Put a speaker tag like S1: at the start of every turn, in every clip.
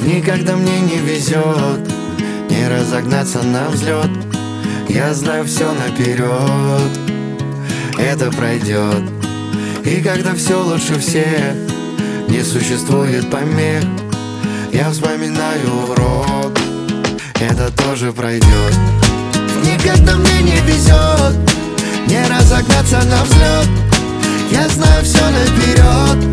S1: Никогда мне не везет не разогнаться на взлет. Я знаю все наперед, это пройдет. И когда все лучше всех, не существует помех, я вспоминаю урок, это тоже пройдет. Никогда мне не везет не разогнаться на взлет. Я знаю все наперед,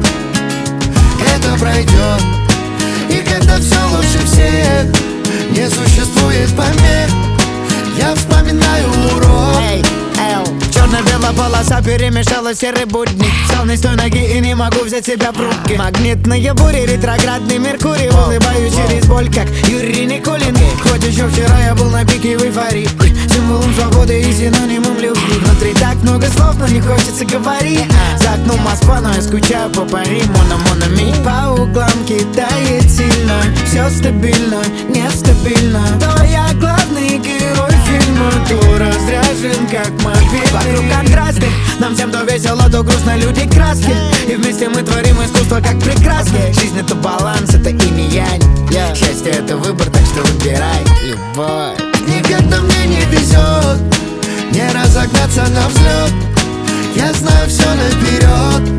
S1: это пройдет. И когда все лучше всех, не существует помех, я вспоминаю урок.
S2: Черно-белая полоса перемешала серый будник. Встал не с той ноги и не могу взять себя в руки. Магнитные бури, ретроградный Меркурий. Улыбаюсь через боль, как Юрий Никулин. Хоть еще вчера я был на пике в эйфории, символом свободы и синонимом любви. Внутри так много слов, но не хочется говорить. За окном Москва, но я скучаю по Пари. Мона-мона-ми. По углам кидает сильно, все стабильно, нестабильно. То я главный герой фильма, то разряжен как мобильный. Вокруг контрасты, нам всем то весело, то грустно, люди краски. И вместе мы творим искусство как прекрасно. Жизнь это баланс, это инь и янь. Счастье это выбор, так что выбирай любовь.
S1: Никогда мне не везет не разогнаться на взлет. Я знаю все наперед,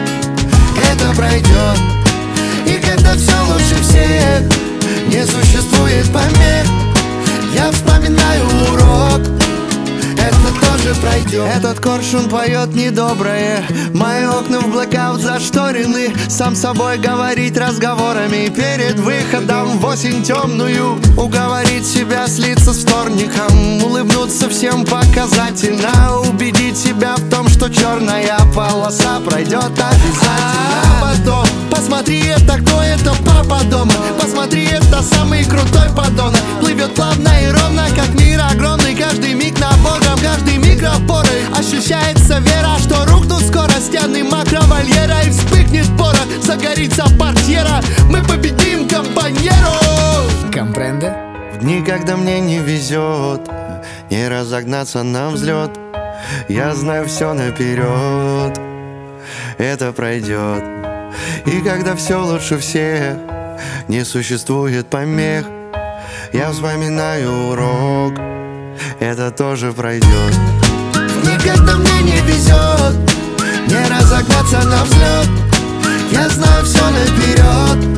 S1: это пройдет. И когда все лучше всех, не существует помех, я вспоминаю урок, это тоже пройдет. Этот коршун поет недоброе, мои окна в блэкаут зашторены. Сам собой говорить разговорами перед выходом в осень темную. Уговорить себя слиться с вторником, улыбнуться всем показательно. Убедить себя в том, что черная полоса пройдет обязательно. А потом посмотри, это кто, это папа дома. Посмотри, это самый крутой подонок. Плывет плавно и ровно, как мир огромный. Каждый миг набором, каждый миг опорой. Ощущается вера, что рухнут скоро стены макровольера. И вспыхнет порох, загорится портьера. Мы победим, компаньеро.
S2: Компренде?
S1: В дни, когда мне не везет не разогнаться на взлет, я знаю все наперед, это пройдет. И когда все лучше всех, не существует помех, я вспоминаю урок, это тоже пройдет. Никогда мне не везет не разогнаться на взлет. Я знаю все наперед,